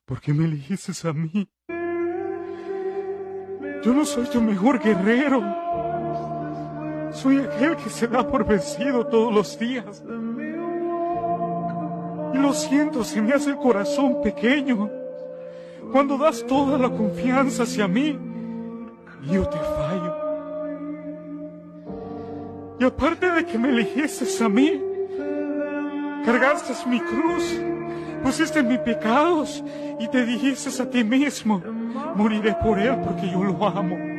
¿Por qué me elegiste a mí? Yo no soy tu mejor guerrero. Soy aquel que se da por vencido todos los días. Y lo siento, se me hace el corazón pequeño cuando das toda la confianza hacia mí y yo te fallo. Y aparte de que me elegiste a mí, cargaste mi cruz, pusiste mis pecados y te dijiste a ti mismo, moriré por él porque yo lo amo.